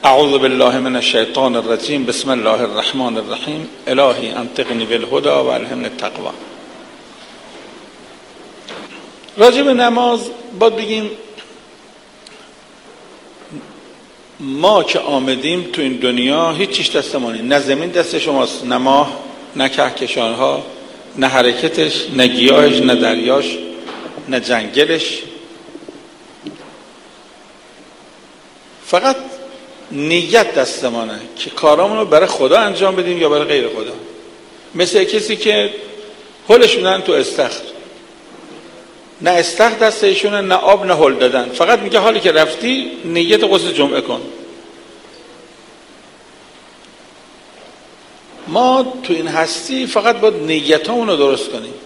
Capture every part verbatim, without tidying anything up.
اعوذ بالله من الشیطان الرجیم. بسم الله الرحمن الرحیم. الهی انطقنی بالهدی و الهمنی التقوی. راجع به نماز باید بگیم ما که آمدیم تو این دنیا هیچ چیز دست ما نیست. نه زمین دست شماست، نه ماه، نه کهکشانها، نه حرکتش، نه گیاهش، نه دریاش، نه جنگلش. فقط نیت دست مانه که کارامون رو برای خدا انجام بدیم یا برای غیر خدا. مثل کسی که هلش میدن تو استخر، نه استخر دست ایشونه، نه آب، نه هل دادن. فقط میگه حالی که رفتی نیت غسل جمعه کن. ما تو این هستی فقط باید نیتامون رو درست کنیم.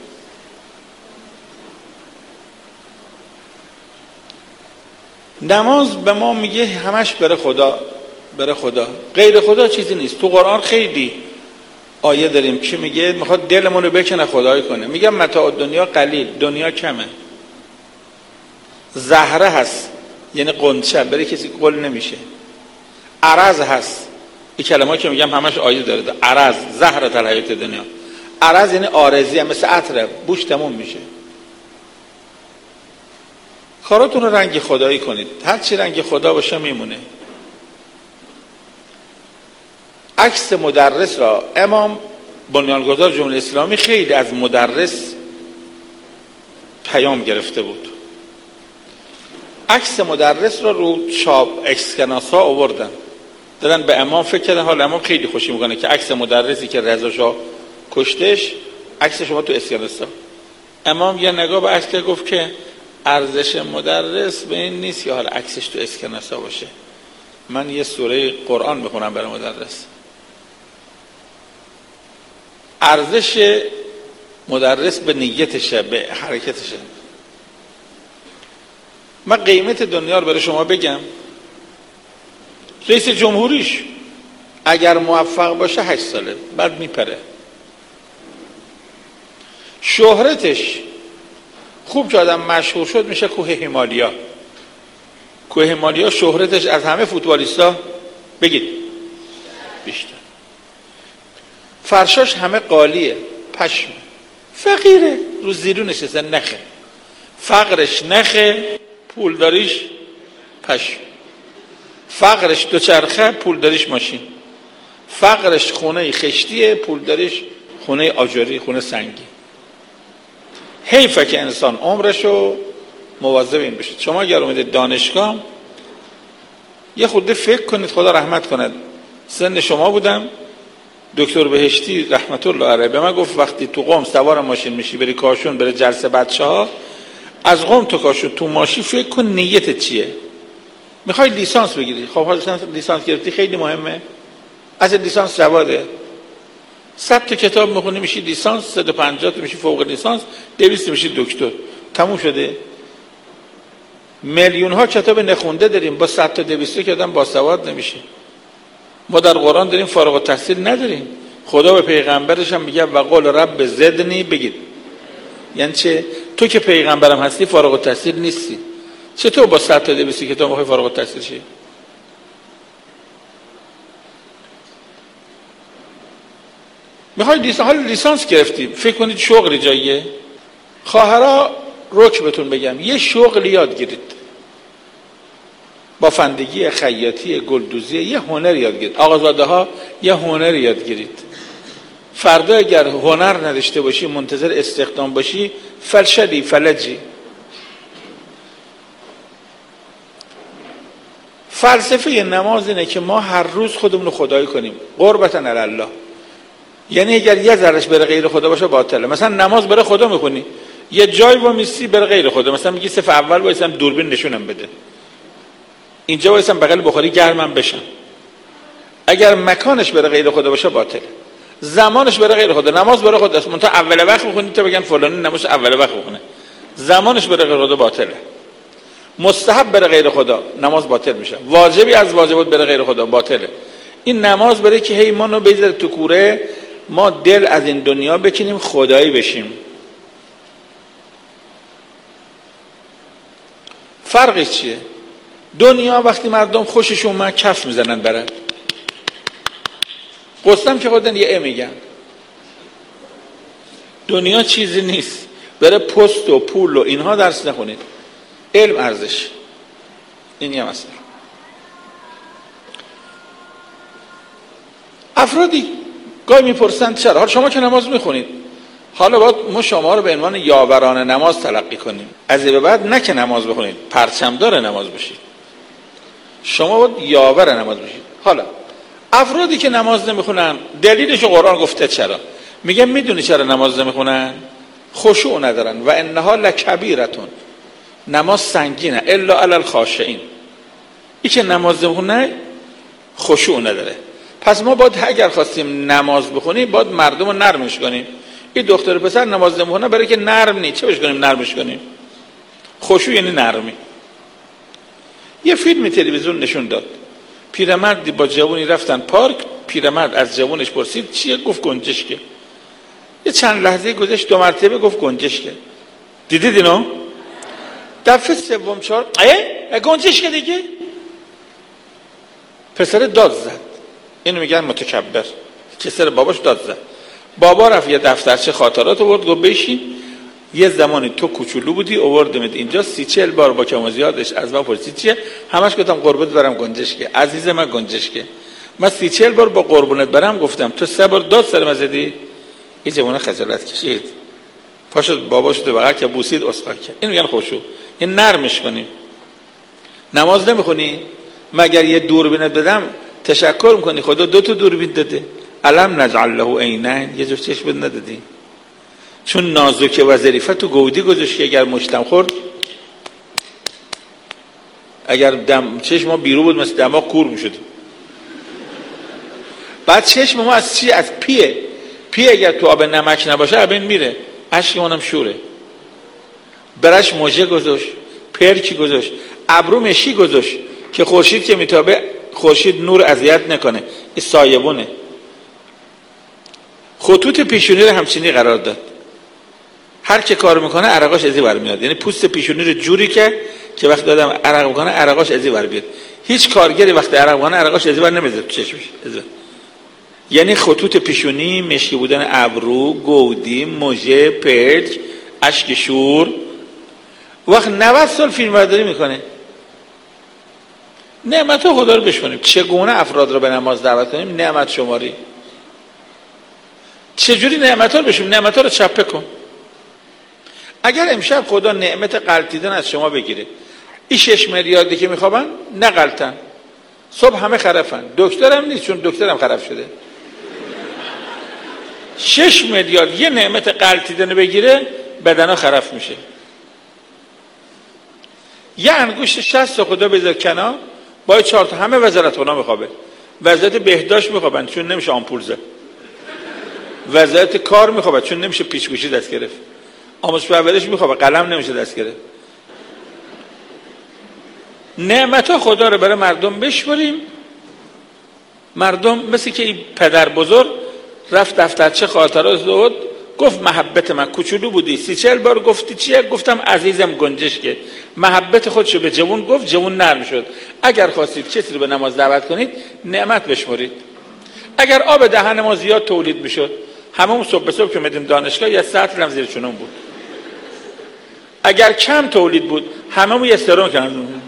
نماز به ما میگه همش برای خدا، برای خدا، غیر خدا چیزی نیست. تو قرآن خیلی آیه داریم که میگه میخواد دلمون رو بکنه خدای کنه. میگه متاع دنیا قلیل، دنیا کمه، زهره هست یعنی قنچه، برای کسی قل نمیشه. عرض هست، این کلمه که میگم همش آیه داره. عرض، زهره در حیات دنیا. عرض یعنی آرزی، هم مثل عطره، بوش تموم میشه. کاراتون رو رنگ خدایی کنید، هر چی رنگ خدا باشه میمونه. عکس مدرس را امام بنیانگذار جمهوری اسلامی خیلی از مدرس پیام گرفته بود. عکس مدرس را رو چاپ اسکناس ها آوردن دادن به امام. فکر کردن حال امام خیلی خوشی میکنه که عکس مدرسی که رضا شاه کشتش عکس شما تو اسکناس ها. امام یه نگاه به عکس گفت که ارزش مدرس به این نیست که حالا عکسش تو اسکناس ها باشه. من یه سوره قرآن بخونم برای مدرس. ارزش مدرس به نیتشه، به حرکتشه. من قیمت دنیا رو برای شما بگم. رئیس جمهوریش اگر موفق باشه هشت ساله بعد میپره. شهرتش خوب که آدم مشهور شد میشه کوه هیمالیا. کوه هیمالیا شهرتش از همه فوتبالیستا بگید بیشتر. فرشاش همه قالیه، پشم، فقیره، رو زیرو نشسته، نخه. فقرش نخه، پولداریش پشم. فقرش دوچرخه، پولداریش ماشین. فقرش خونه خشتیه، پولداریش خونه آجری، خونه سنگی. حیفه که انسان عمرشو مواظب این بشه. شما اگر اومدید دانشگاه یه خورده فکر کنید، خدا رحمت کند. سن شما بودم، دکتر بهشتی رحمت الله علیه به من گفت وقتی تو قم سوار ماشین میشی بری کاشون، بری جلسه بچه ها، از قم تو کاشون تو ماشین فکر کن نیتت چیه. میخوای لیسانس بگیری، خب حالا لیسانس گرفتی خیلی مهمه، از لیسانس جواده. صد تا کتاب میخونی میشی لیسانس، صد و پنجاه تا میشی فوق لیسانس، دویست میشی دکتر. تموم شده. میلیون ها کتاب نخونده داریم، با صد تا دویست که آدم باسواد نمیشه. ما در قرآن داریم فارغ التحصیل نداریم. خدا به پیغمبرش هم میگه وقال رب زدنی. بگید یعنی چه؟ تو که پیغمبرم هستی فارغ التحصیل نیستی، چطور با صد تا دویست کتاب میخوای فارغ التحصیل شی؟ میخوای لیسانس، حالا لیسانس گرفتی، فکر کنید شغلی جاییه. خواهرها رک بهتون بگم یه شغل یاد گیرید، بافندگی، خیاطی، گلدوزی، یه هنر یاد گیرید. آقازاده ها یه هنر یاد گیرید. فردا اگر هنر نداشته باشی، منتظر استخدام باشی، فلشدی فلجی. فلسفه نماز اینه که ما هر روز خودمون رو خدایی کنیم، قربتن الله. یعنی اگر یه ذرهش برای غیر خدا باشه باطله. مثلا نماز برای خدا میکنی، یه جای وامیستی برای غیر خدا، مثلا میگی صف اول وایسم دوربین نشونم بده، اینجا وایسم بغل بخاری گرمم بشم. اگر مکانش برای غیر خدا باشه باطله. زمانش برای غیر خدا. نماز برای خداست، منتها اول وقت بخونید تا بگن فلانی نماز اول وقت بخونه. زمانش برای غیر خدا باطله. مستحب برای غیر خدا نماز باطل میشه. واجبی از واجبات برای غیر خدا باطله. این نماز برای که هی ما رو بذاره تو کوره، ما دل از این دنیا بکنیم خدایی بشیم. فرقش چیه؟ دنیا وقتی مردم خوششون اومد کف میزنن برن. قسم که خودن یه ا میگن. دنیا چیزی نیست بره پست و پول و اینها درس نخونید. علم ارزش. این یه مسئله. افرادی گاهی میپرسند چرا؟ حالا شما که نماز میخونید، حالا باید ما شما رو به عنوان یاوران نماز تلقی کنیم. از این به بعد نه که نماز بخونید، پرچمدار نماز بشید. شما باید یاور نماز بشید. حالا افرادی که نماز نمیخونن دلیلش قرآن گفته چرا؟ میگه میدونی چرا نماز نمیخونن؟ خشوع ندارن. و انها لکبیرتون، نماز سنگینه، الا علی الخاشعین. این که نماز نمیخونه خشوع نداره. پس ما باید اگر خواستیم نماز بخونیم باید مردم رو نرمش کنیم. این دختر پسر نماز نمیخونه برای که نرم نیست، چه بهش کنیم نرمش کنیم؟ خشوع یعنی نرمی. یه فیلم تلویزیون نشون داد، پیرمردی با جوونی رفتن پارک، پیرمرد از جوونش پرسید چیه؟ گفت گنجشکه. یه چند لحظه گذشت دو مرتبه گفت گنجشکه. دیدید اینو؟ دفعه سوم چهار اه گنجشکه دیگه. پسر داد زد. اینو میگن متکبر. پسر باباش داد زد. بابا رفت یه دفترچه خاطرات آورد، گفت بشین یه زمانی تو کوچولو بودی آوردمت اینجا، سی چهل بار با کم و زیادش از من پرسید چیه؟ همش گفتم قربونت برم گنجشکه. عزیز من گنجشکه. من سی چهل بار با قربونت برم گفتم، تو سه بار داد سر من زدی. این جوونه خجالت کشید، پاشد باباش تو بغل که بوسید اسخا کرد. این میگن خشوع. این نرمش کنیم. نماز نمیخونی مگر یه دوربینت بدم تشکر میکنی خدا دو تا دوربین داده. الم نجعل له عینین، یه جفت چشم ندادی؟ چون نازک و ظریفه تو گودی گذاشتی، اگر مشتم خورد، اگر دم چشم ما بیرون بود مثل دماغ کور میشد. بعد چشم ما از چی؟ از پیه. پی اگر تو آب نمک نباشه ابین میره، اشک اونم شوره. برش موجه گذاشت، پرکی گذاشت، ابرو مشی گذاشت که خورشید که میتابه خورشید نور اذیت نکنه. این سایبونه. خطوط پیشونی رو همچینی قرار داد. هر که کار میکنه عرقاش ازی برمیاد. یعنی پوست پیشونی رو جوری که که وقتی آدم عرق میکنه عرقاش ازی بر بیاد. هیچ کارگری وقتی عرق میکنه عرقاش ازی بر نمیاد تو چشمش. یعنی خطوط پیشونی، مشکی بودن ابرو، گودی، موجه، پرک، اشک شور. وقت نود سال فیلم برداری میکنه. نعمت خدا رو بشماریم. چگونه افراد رو به نماز دعوت کنیم؟ نعمت شماری. چجوری نعمت ها رو بشیم؟ نعمت ها رو چپه کن. اگر امشب خدا نعمت غلطیدن از شما بگیره، این شش میلیاردی که میخوابن نغلطن، صبح همه خرفن، دکترم نیست چون دکترم خرف شده. شش میلیارد یه نعمت غلطیدن بگیره بدنا خرف میشه. یه انگشت شست خدا بذار کنار، با چهار تا همه وزارت خونه میخوابه. وزارت بهداشت میخوابن چون نمیشه آمپول زد. وزارت کار میخوابه چون نمیشه پیچ‌گوشی دست گرفت. آموزش پرورش میخوابه قلم نمیشه دست گرفت. نعمت خدا رو برای مردم بشماریم. مردم مثل که این پدر بزرگ رفت دفترچه خاطرات داد، گفت محبت من، کوچولو بودی سی چهل بار گفتی چیه؟ گفتم عزیزم گنجشکه. محبت خودشو به جوون گفت، جوون نرم شد. اگر خواستید کسی رو به نماز دعوت کنید نعمت بشمارید. اگر آب دهن ما زیاد تولید میشد، همون صبح به صبح که میدیم دانشگاه یه ساعت لم زیر چونم بود. اگر کم تولید بود هممون یه سرون کردیم.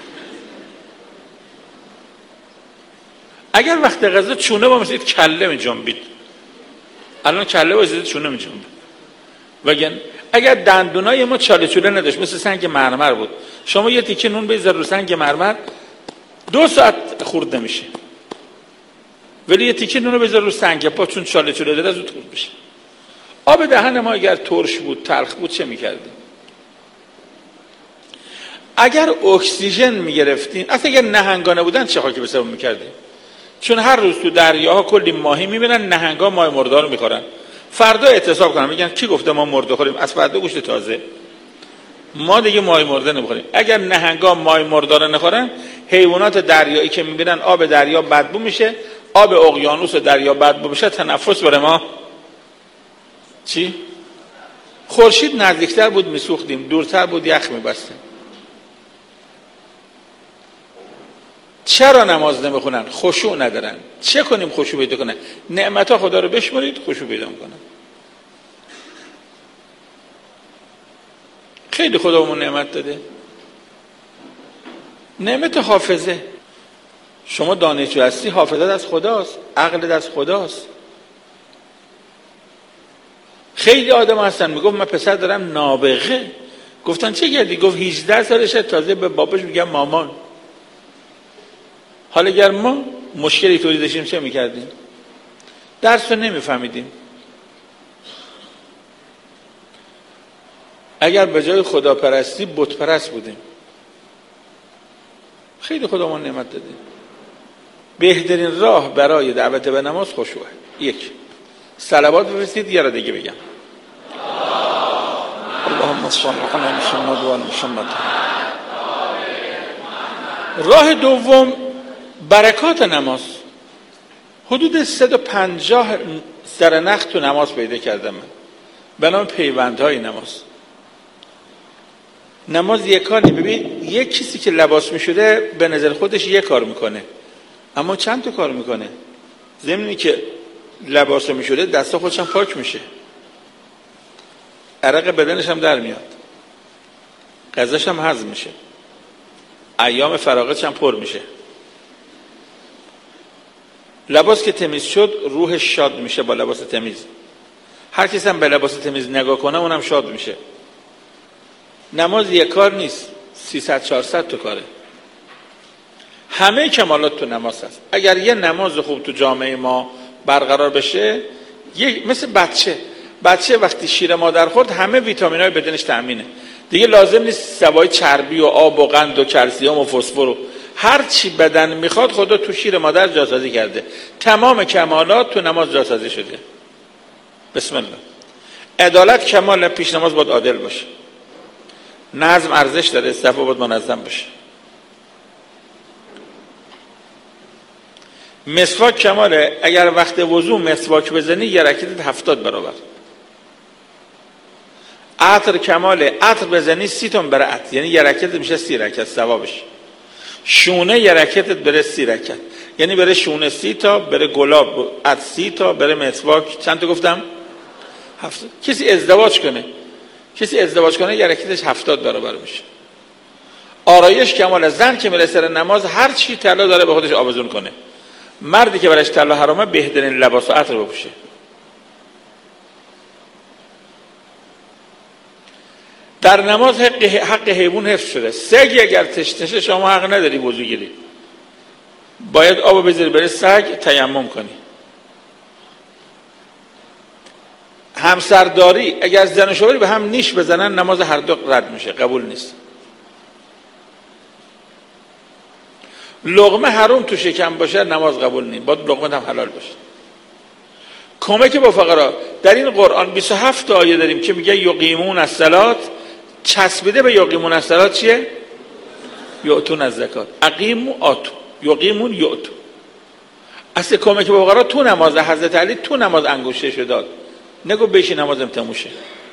اگر وقت غذا چونه با مثل کله می جنبید، الان کله با چونه می جنبید. وگن اگر دندونای ما چاله چوله نداشت مثل سنگ مرمر بود، شما یه تیکه نون بذار رو سنگ مرمر دو ساعت خورد نمیشه، ولی یه تیکه نون بذار رو سنگ پا چون چاله چوله داره زود خورد میشه. آب دهن ما اگر ترش بود تلخ بود چه میکردیم؟ اگر اکسیژن میگرفتیم، اصلا اگر نهنگانه بودن چه خاکی به سبب میکردیم؟ چون هر روز تو دریاها کلی ماهی میبینن، نهنگا ماهی مرده رو میخورن. فردا اعتصاب کنن میگن کی گفته ما مرده خوریم؟ از فردا گوشت تازه. ما دیگه ماهی مرده نمیخوریم. اگر نهنگا ماهی مرده رو نخورن، حیوانات دریایی که میبینن آب دریا بدبو میشه، آب اقیانوس و دریا بدبو میشه، تنفس برای ما چی؟ خورشید نزدیکتر بود میسوختیم، دورتر بود یخ میبستیم. چرا نماز نمیخونن؟ خشوع ندارن. چه کنیم خشوع پیدا کنن؟ نعمتها خدا رو بشمرید، خشوع پیدا میکنن. خیلی خدا بهمون نعمت داده. نعمت حافظه. شما دانشجو هستی، حافظت از خداست، عقلت از خداست. خیلی آدم هستن میگفت من پسر دارم نابغه. گفتن چه کردی؟ گفت هجده سالشه تازه به باباش میگم مامان. حالا اگر ما مشکلی توری داشتیم چه میکردیم؟ درس رو نمیفهمیدیم. اگر به جای خداپرستی بت پرست بودیم. خیلی خدا ما نعمت داده. بهترین راه برای دعوت به نماز خشوعه. یک، صلوات بفرستید. یه را دیگه بگم. اللهم صل علی محمد و آل محمد. راه دوم برکات نماز. حدود صد و پنجاه سرنخ تو نماز پیدا کردم من به نام پیوندهای نماز. نماز یک کاری. ببین یک کسی که لباس میشوره به نظر خودش یک کار میکنه، اما چند تا کار میکنه. ضمنی که لباس میشوره دستا خودش هم پاک میشه، عرق بدنش هم در میاد، غذاش هم هضم میشه، ایام فراغتش هم پر میشه. لباس که تمیز شد روحش شاد میشه با لباس تمیز. هر کسی هم به لباس تمیز نگاه کنه اونم شاد میشه. نماز یک کار نیست، سیصد چهارصد تا کاره. همه کمالات تو نماز هست. اگر یه نماز خوب تو جامعه ما برقرار بشه، یه مثل بچه بچه وقتی شیر مادر خورد همه ویتامینای بدنش تامینه، دیگه لازم نیست سوای چربی و آب و قند و کلسیم و فسفر و هر چی بدن میخواد خدا تو شیر مادر جاسازی کرده. تمام کمالات تو نماز جاسازی شده. بسم الله. عدالت کمال، پیش نماز باید عادل باشه. نظم ارزش داره، صفا باید منظم باشه. مسواک کماله، اگر وقت وضو مسواک بزنی یه رکعت هفتاد برابر. عطر کماله، عطر بزنی سی تا بره عطر، یعنی یه رکعت میشه سی رکعت ثوابش. شونه یه رکعت بره سی رکعت، یعنی بره شونه سی تا، بره گلاب عطر سی تا، بره مسواک چند تا گفتم؟ هفتاد. کسی ازدواج کنه کسی ازدواج کنه یه رکعتش هفتاد برابر میشه. آرایش کماله، زن که میره سر نماز هر چی طلا داره به خودش آویزون کنه. مردی که برایش طلا حرامه بهترین لباس و عطر بپوشه. در نماز حق, حق حیوان حفظ شده. سگ اگر تشنشه شما حق نداری وضو گیری، باید آب بذاری برای سگ تیمم کنی. همسرداری، اگر زن و شوهر به هم نیش بزنن نماز هر دو رد میشه، قبول نیست. لقمه حرام تو شکم باشه نماز قبول نیست، باید لقمه هم حلال باشه. کمک با فقرا، در این قرآن بیست و هفت آیه داریم که میگه یقیمون الصلاة، چسبیده به یقیمون الصلاة چیه؟ یؤتون الزکات. اقیموا آتو، یقیمون یؤتو. اصل کمک با فقرا تو نماز. حضرت علی تو نماز انگشتش داد، نگو بشی نمازم تموشه.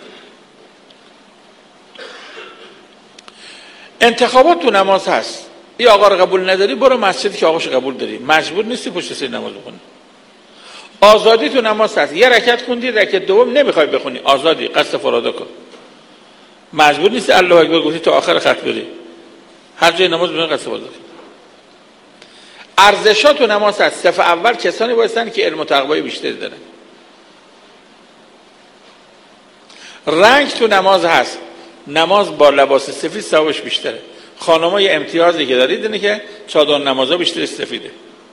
انتخابات تو نماز هست. ای آقا رو قبول نداری برو مسجدی که آقاش قبول داری، مجبور نیستی پشت سر نماز بخونی. آزادی تو نماز هست. یه رکعت خوندی، رکعت دوم نمیخوای بخونی، آزادی، قصد فرادا کن. مجبور نیستی الله اکبر گفتی تا آخر خط بری، هر جای نماز بخونی قصد فرادا کن. ارزشات تو نماز هست. صف اول کسانی باشن که علم و تقوای بیشتری دارن. رنگ تو نماز هست. نماز با لباس سفید ثوابش بیشتره. خانم‌ها یه امتیازی که دارید اینه که چادر نمازها بیشتر سفیده.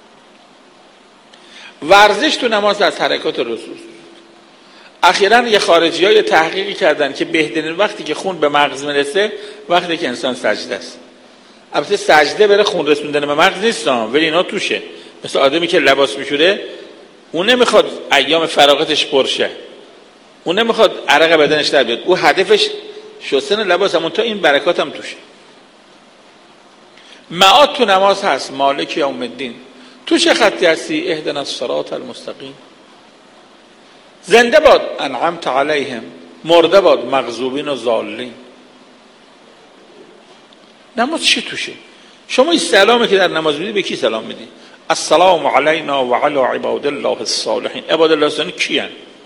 ورزش تو نماز از حرکات رسول. اخیراً یه خارجی‌ها یه تحقیقی کردن که بهترین وقتی که خون به مغز میرسه وقتی که انسان سجده است. البته سجده بره خون رسوندن به مغز نیست، ولی اینا توشه. مثل آدمی که لباس میشوره، اون نمیخواد ایام فراغتش پرشه، اون نمیخواد عرق بدنش در بیاد، او هدفش شستن لباس، همون تا این برکات هم توشه. معاد تو نماز هست. مالک یوم الدین. تو چه خطی هستی؟ اهدنا الصراط المستقیم. زنده باد انعمت علیهم، مرده باد مغضوبین و ضالین. نماز چی توشه؟ شما این سلامی که در نماز میدی به کی سلام میدی؟ السلام علینا و علی عباد الله الصالحین. عباد الله الصالحین کیان؟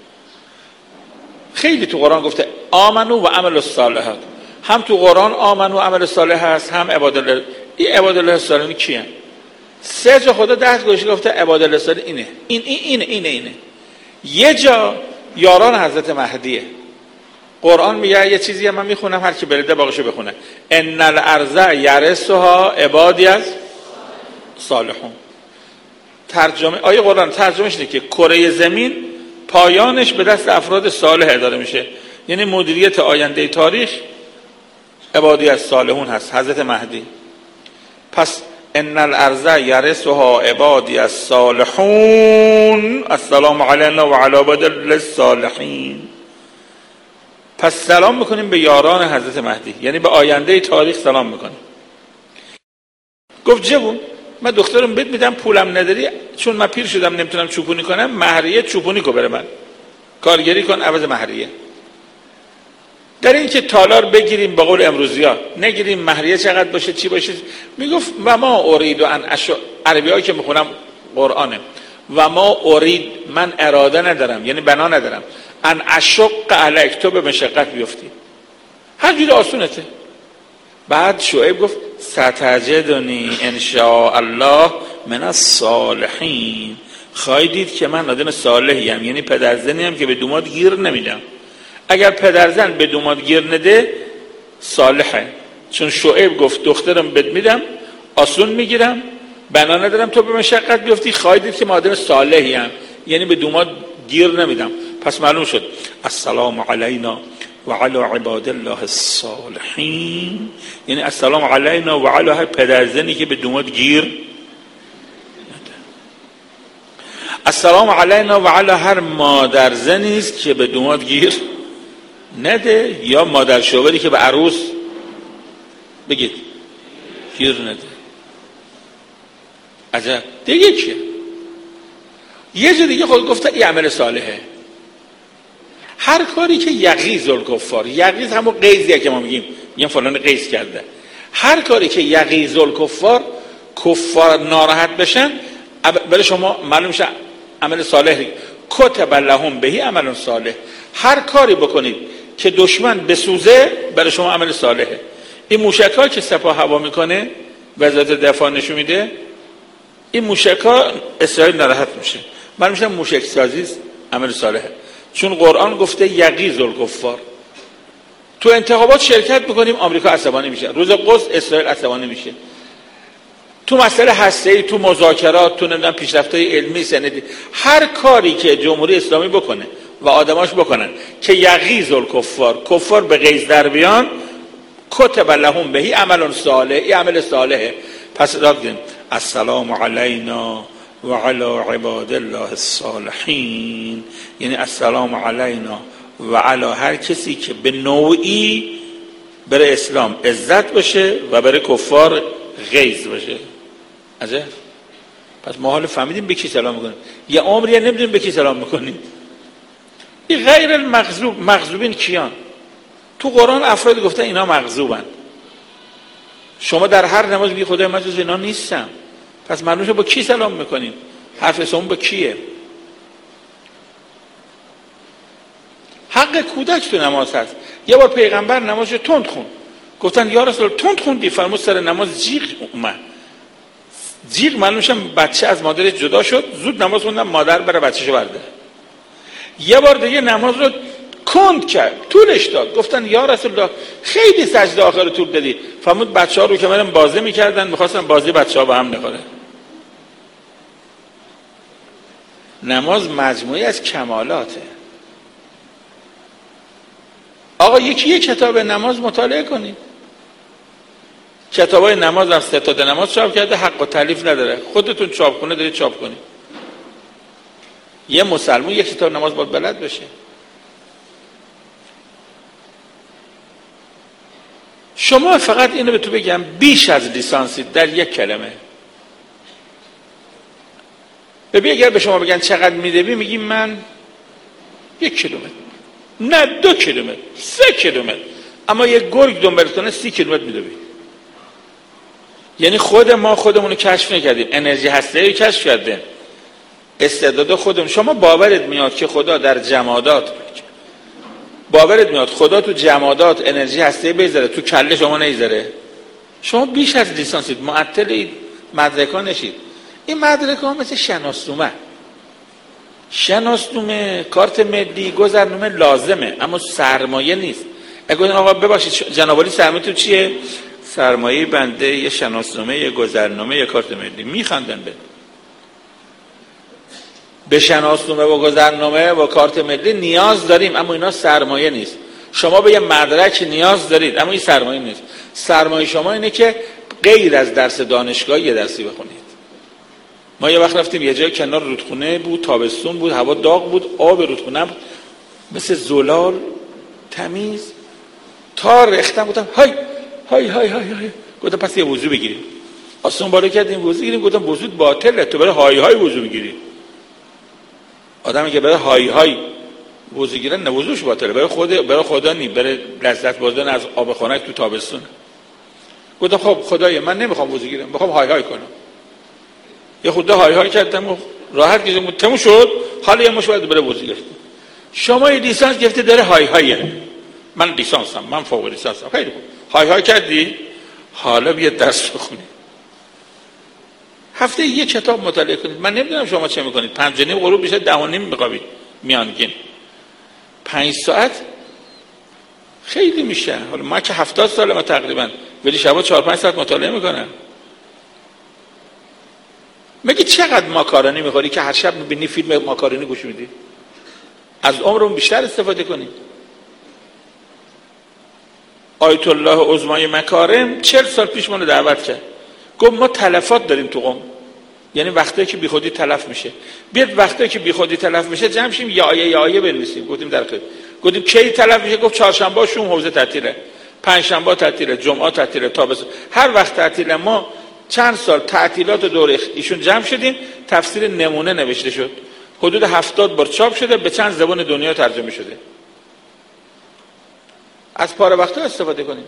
خیلی تو قرآن گفته آمنو و عمل الصالحات، هم تو قرآن آمنو و عمل صالح هست، هم عباد الله. این عباد الله الصالحین کیان؟ سه جا خدا ده گوشه گفته عباد الله الصالحین اینه این این اینه اینه اینه. یه جا یاران حضرت مهدیه. قرآن میگه یه چیزی من میخونم، هر کی بلده باقیشو بخونه. ان الارض یرثها عبادی از صالحون. ترجمه آیه قرآن ترجمهش اینه که کره زمین پایانش به دست افراد صالح اداره میشه، یعنی مدیریت آینده تاریخ عبادی از صالحون هست، حضرت مهدی. پس ان الارض یرثها عبادی از صالحون السلام علینا و علی عباد الله الصالحین. پس سلام میکنیم به یاران حضرت مهدی، یعنی به آینده تاریخ سلام میکنیم. گفت جوون من دخترم بهت میدم، پولم نداری چون من پیر شدم نمیتونم چوپونی کنم، مهریه چوپونی کو بره من کارگری کن عوض مهریه. در این که تالار بگیریم به قول امروزی ها نگیریم، مهریه چقدر باشه چی باشه. میگفت و ما ارید و ان اشق، عربی هایی که میخونم قرآنه، و ما ارید من اراده ندارم یعنی بنا ندارم ان اشق علیک تو به مشقت بیفتی، هر جوری آسونته. بعد شعیب گفت ستجدنی ان شاء الله من الصالحین، خواهید دید که من آدم صالحی ام، یعنی پدرزنی ام که به دوماد گیر نمیدم. اگر پدرزن به دوماد گیر نده صالحه، چون شعیب گفت دخترم بد میدم آسون میگیرم بنا ندارم تو به مشقت بیفتی، خواهید دید که من آدم صالحی ام، یعنی به دوماد گیر نمیدم. پس معلوم شد السلام علینا و علی عباد الله الصالحین، یعنی السلام علینا و علی هر پدرزنی که به دوماد گیر نده. السلام علینا و علی هر مادرزنی است که به دوماد گیر نده، یا مادر شوهری که به عروس بگید گیر نده. عجب دیگه چیه؟ یه جا دیگه خود گفته این عمل صالحه. هر کاری که یغیظ الکفار، یغیظ همون غیظیه که ما میگیم میگیم فلان غیظ کرده، هر کاری که یغیظ الکفار کفار ناراحت بشن برای شما معلوم میشه عمل صالح. کتب لهم بهی عمل صالح، هر کاری بکنید که دشمن بسوزه برای شما عمل صالحه. این موشک‌ها که سپاه هوا میکنه وزارت دفاع نشون میده، این موشک‌ها اسرائیل ناراحت میشه، معلوم میشه موشک سازی عمل صالحه، چون قرآن گفته یغیظ الکفار. تو انتخابات شرکت بکنیم آمریکا عصبانی میشه، روز قدس اسرائیل عصبانی میشه، تو مسئله هسته‌ای، تو مذاکرات، تو نمیدونم پیشرفت‌های علمی سندی، هر کاری که جمهوری اسلامی بکنه و آدماش بکنن که یغیظ الکفار کفار به غیظ در بیان، کتب لهم بهی عمل صالح، این عمل صالحه. پس دادیم السلام علینا و علی عباد الله الصالحین، یعنی السلام علینا و علی هر کسی که به نوعی برای اسلام عزت باشه و برای کفار غیظ باشه. عجب. پس ما حالا فهمیدیم به کی سلام میکنیم، یه عمریه نمیدونیم به کی سلام میکنیم. این غیر المغضوب، مغضوبین کیان؟ تو قرآن افراد گفتن اینا مغضوبن، شما در هر نماز میگی خدای من جز اینا نیستم، پس معلومه با کی سلام میکنیم؟ حرف اسم با کیه؟ حق کودک تو نماز هست. یه بار پیغمبر نمازش تند خون، گفتن یا رسول الله تند خوندی، فرمود سر نماز جیغ اومد. جیغ معلوم میشه بچه از مادرش جدا شد، زود نماز خوندن مادر بره بچه‌شو برده. یه بار دیگه نماز رو کند کرد، طولش داد، گفتن یا رسول الله خیلی سجده آخر طول دادی، فرمود بچه‌ها رو که منم بازی میکردن می‌خواستن بازی بچه‌ها با هم نخوره. نماز مجموعی از کمالاته. آقا یکی یک کتاب نماز مطالعه کنید، کتابای نماز هم ستاد نماز چاپ کرده، حق و تالیف نداره، خودتون چاپخونه دارید چاپ کنید. یه مسلمان یک کتاب نماز باید بلد بشه. شما فقط اینو به تو بگم بیش از لیسانسی در یک کلمه ببین، اگر به شما بگن چقدر میدوی میگیم من یک کیلومتر، نه دو کیلومتر، سه کیلومتر، اما یک گرگ دنبال کنه سی کیلومتر میدوی. یعنی خود ما خودمون رو کشف نکردیم، انرژی هسته‌ای رو کشف کردیم، استعداد خودمون. شما باورت میاد که خدا در جمادات، باورت میاد خدا تو جمادات انرژی هسته‌ای بذاره، تو کله شما نمیذاره؟ شما بیش از لیسانسید، معطل مدرکا نشید. این مدرکا مثل شناسنامه، شناسنامه، کارت ملی، گذرنامه لازمه اما سرمایه نیست. اگه آقا ببخشید جناب عالی سرمایه تو چیه؟ سرمایه بنده یه شناسنامه، یه گذرنامه، یه کارت ملی. میخندن به به شناسنامه و گذرنامه و کارت ملی نیاز داریم اما اینا سرمایه نیست. شما به یه مدرک نیاز دارید اما این سرمایه نیست. سرمایه شما اینه که غیر از درس دانشگاهی یه درسی بخونید. ما یه وقت رفتیم یه جای کنار رودخونه بود، تابستون بود، هوا داغ بود، آب رودخونه مثل زلال تمیز، تا رختم گفتم های های های های های گفتم پس یه وضو بگیریم. آسون بالا کردیم وضو بگیریم. گفتم وضو باطله، تو برای های های وضو بگیری. آدمی که برای های های وضو گیرن نه وضوش باطله، برای خود برای خدا نی، برای لذت بردن از آب خنک تو تابستون. گفتم خب خدایا من نمیخوام وضو گیرم، میخوام های های کنم. یه خدا های های کردم و راحت کشیدم، تموم شد. حالا یه مش باید بره وضو گرفتم. شما یه لیسانس گرفته داره های هایه. من لیسانسم، من فوق لیسانسم. خیلی خوب. های های کردی؟ حالا بیا درس بخونی. هفته یک کتاب مطالعه کنید. من نمیدونم شما چه میکنید. پنج و نیم غروب میشه، ده و نیم میخوابید میانگین. پنج ساعت خیلی میشه. حالا ما که هفتاد ساله ما تقریبا، ولی شبا چهار پنج ساعت مطالعه میکنم. مگه چقدر ماکارونی میخوری که هر شب میبینی فیلم ماکارونی گوش میدی؟ از عمرمون بیشتر استفاده کنیم. آیت الله عظمای مکارم چهل سال پیش ما رو دعوت کرد، گفت ما تلفات داریم تو قم، یعنی وقتی که بیخودی تلف میشه، بیاد وقتی که بیخودی تلف میشه جمع شیم یا آیه یا آیه بنویسیم. گفتیم در خیر. گفتیم کی تلف میشه؟ گفت چهارشنبه شوم حوزه تعطیله، پنجشنبه تعطیله، جمعه تعطیله، تابستون هر وقت تعطیله. ما چند سال تعطیلات دوره ایشون جمع شدیم، تفسیر نمونه نوشته شد، حدود هفتاد بار چاپ شده، به چند زبان دنیا ترجمه شده. از پاره وقتا استفاده کنیم.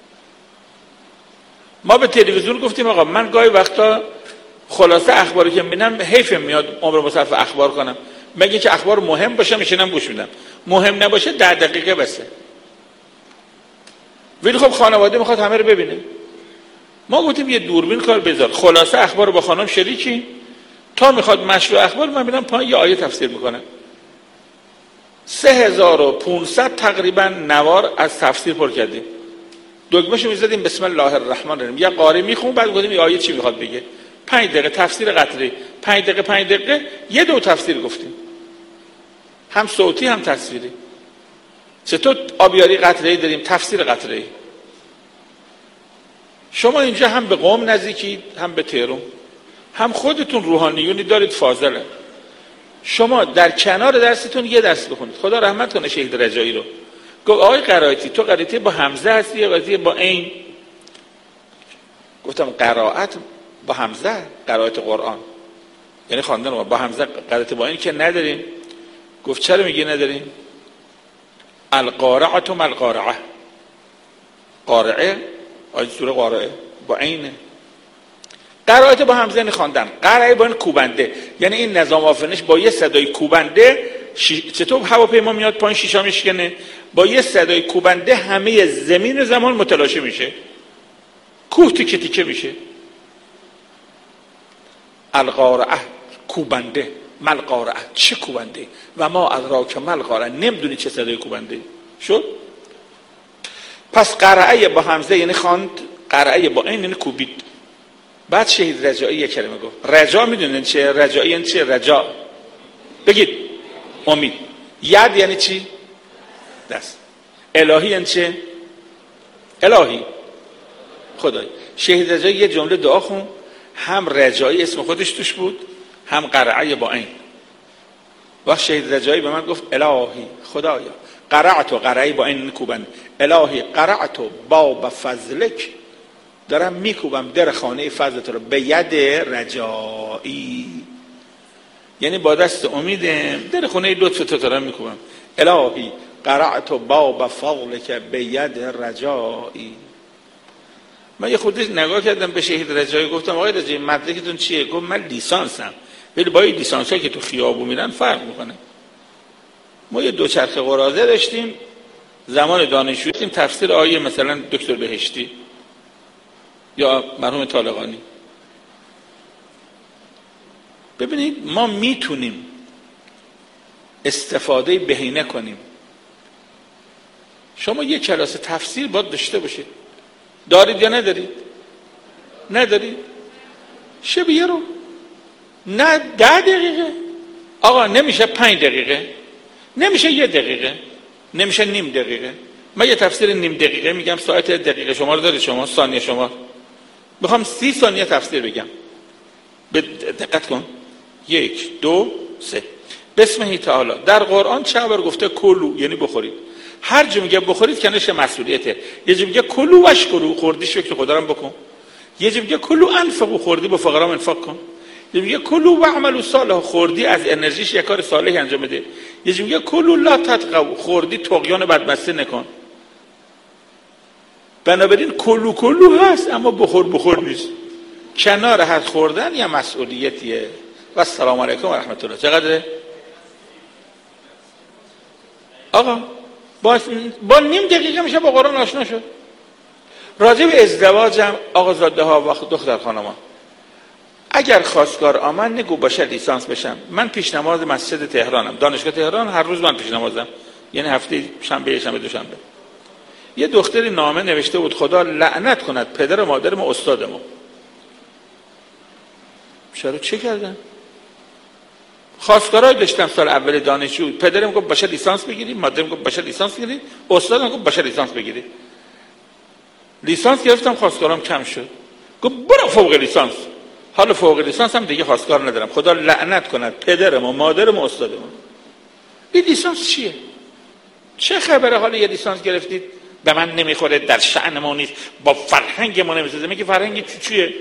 ما به تلویزیون گفتیم آقا من گاهی وقتا خلاصه اخباری که میبینم حیف میاد عمر مصرف اخبار کنم، مگه که اخبار مهم باشه میشینم گوش میدم، مهم نباشه ده دقیقه بسه. ولی خب خانواده میخواد همه رو ببینه. ما گفتیم یه دوربین کار بذار، خلاصه اخبار رو با خانم شریکی، تا میخواد مشروع اخبار من میبینم پایین یه آیه تفسیر میکنم. سه هزار و پونصد تقریبا نوار از تفسیر پر کردیم. دکمه‌شو میزدیم بسم الله الرحمن الرحیم، یه قاری میخون، بعد گفتیم این آیه چی میخواد بگه. پنج دقیقه تفسیر قطری، پنج دقیقه پنج دقیقه یه دو تفسیر گفتیم، هم صوتی هم تصویری. چطور آبیاری قطره‌ای داریم، تفسیر قطره‌ای. شما اینجا هم به قم نزدیکید، هم به تهران، هم خودتون روحانیونی دارید فاضله. شما در کنار درستون یه درس بخونید. خدا رحمت کنه شهید رجایی رو. گفت آقای قرائتی تو قرائتی با همزه هستی یا قرائتی با عین؟ گفتم قرائت با همزه، قرائت قرآن یعنی خواندن با همزه، قرائت با عین که نداریم. گفت چرا میگی نداریم؟ القارعه ما القارعه، قارعه آیه سوره قارعه با عین. قرائت با همزه یعنی خواندن، قرعه با این کوبنده، یعنی این نظام آفرینش با یه صدای کوبنده شی... چطور هواپیما میاد پایین شیشا میشکنه، با یه صدای کوبنده همه زمین و زمان متلاشی میشه، کوه تیکه تیکه میشه. القارعه کوبنده، مل قارعه چه کوبنده، و ما ادراک مل قارعه، نمیدونی چه صدای کوبنده شد. پس قرعه با همزه یعنی خواند، قرعه با این یعنی کوبید. بعد شهید رجایی یک کلمه گفت. رجا میدونین چه؟ رجایی یعنی چه؟ رجا بگید امید. ید یعنی چی؟ دست. الهی یعنی چه؟ الهی خدای. شهید رجایی یه جمله دعا خون، هم رجایی اسم خودش توش بود، هم قرعه با این. وقت شهید رجایی به من گفت الهی خدایا، قرعت و قرعه با این کوبند، الهی قرعت و باب فضلک، دارم میکوبم در خانه فضلت رو به ید رجایی، یعنی با دست امیدم در خانه لطف تو دارم میکوبم. الهی قرعت و باب فضلک به ید رجایی. من یه خودش نگاه کردم به شهید رجایی، گفتم آقای رجایی مدرکتون چیه؟ گفت من لیسانسم. ولی با این لیسانسایی که تو خیابون میرن فرق میکنه. ما یه دوچرخه قراضه داشتیم زمان دانشجویی، داشتیم تفسیر آیه مثلا دکتر بهشتی یا مرحوم طالقانی. ببینید ما میتونیم استفاده بهینه کنیم. شما یک کلاس تفسیر باید داشته باشید. دارید یا ندارید؟ ندارید؟ شبیه رو نه ده دقیقه آقا، نمیشه پنج دقیقه، نمیشه یه دقیقه، نمیشه نیم دقیقه. من یه تفسیر نیم دقیقه میگم، ساعت دقیقه شما رو دارید شما، ثانیه شما. میخوام سی ثانیه تفسیر بگم. به دقت کن. یک دو سه. بسمه تعالی در قرآن چند بار گفته کلو، یعنی بخورید. هر جا میگه بخورید کنش مسئولیته. یه جا میگه کلو واشکرو، خوردی شکر خدا رو بکن. یه جا میگه کلو انفقو، خوردی به فقرا انفاق کن. یه میگه کلو و عملو صالح، خوردی از انرژیش یک کار صالحی انجام بده. یه جا میگه کلو لا تطغوا، خوردی طغیان بدمسته نکن. بنابراین کلو کلو هست اما بخور بخور نیست. کنار حد خوردن یا مسئولیتیه. و السلام علیکم و رحمت الله. چقدره؟ آقا با, با نیم دقیقه میشه با قرآن آشنا شد. راجع به ازدواجم آقا زاده ها و دختر خانما، اگر خواستگار آمد نگو باشه لیسانس بشم. من پیش نماز مسجد تهرانم، دانشگاه تهران، هر روز من پیش نمازم، یعنی هفته شنبه شنبه دوشنبه. یه دختری نامه نوشته بود خدا لعنت کند پدر و مادر ما استاد ما. چرا چه کردن؟ خواستگارای داشتم سال اول دانشجو، پدرم گفت باشه لیسانس بگیری، مادرم گفت باشه لیسانس بگیری، استادم گفت باشه لیسانس بگیری. لیسانس گرفتم، خواستگارام کم شد. گفت برو فوق لیسانس. حالا فوق لیسانس هم دیگه خواستگار ندارم. خدا لعنت کند پدرم و مادرم و استادم. این لیسانس چیه؟ چه خبره حالا یه لیسانس گرفتید به من نمیخوره، در شأن ما نیست، با فرهنگ ما نمیسازه. میگه فرهنگ چی چیه؟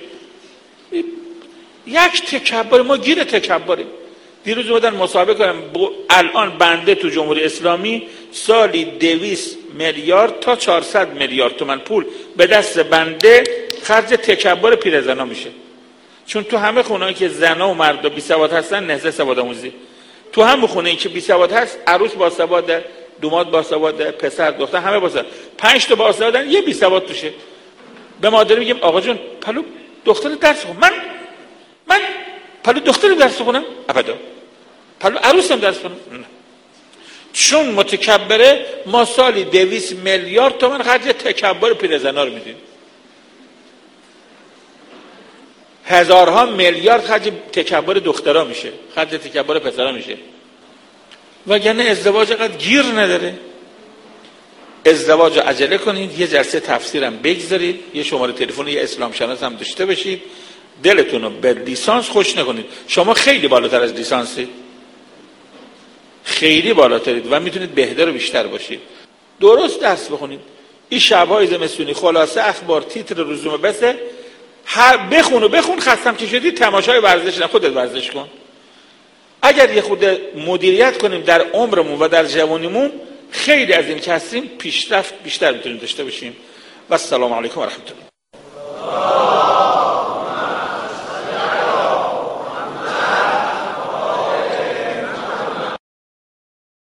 یک تکبر، ما گیر تکبریم. دیروز اومدن مسابقه کنم، الان بنده تو جمهوری اسلامی سالی دویست میلیارد تا چهارصد میلیارد تومان پول به دست بنده خرج تکبر پیرزنا میشه. چون تو همه خونه‌ای که زنا و مرد بی سواد هستن نهضت سواد آموزی، تو همه خونه‌ای که بی سواد هست عروس با سواده، دوماد با سواده، پسر دختر همه با سواد، پنج تا با سوادن یه بی سواد توشه. به مادر میگم آقا جون پلو دختر درس خون. من من پلو دختر درس خونم؟ ابدا. پلو عروسم درس خونم؟ نه. چون متکبره ما سالی دویست میلیارد تومان خرج تکبر پیرزنا رو میدیم. هزارها میلیارد خرج تکبر دخترها میشه، خرج تکبر پسرها میشه. وگرنه ازدواج قد گیر نداره. ازدواج رو عجله کنید، یه جلسه تفسیرم بگذارید، یه شماره تلفن یه اسلام شناس هم داشته باشید، دلتون رو به لیسانس خوش نکنید. شما خیلی بالاتر از لیسانسید، خیلی بالاترید و میتونید بهتر و بیشتر باشید. درست درس بخونید. این شب‌های زمستونی خلاصه اخبار تیتر روزنامه بسه، هر بخون و بخون، خستم که شدی تماشای ورزش نه، خودت ورزش کن. اگر یه خود مدیریت کنیم در عمرمون و در جوانیمون، خیلی از این که هستیم پیشرفت بیشتر میتونیم داشته باشیم. و السلام علیکم و رحمت الله.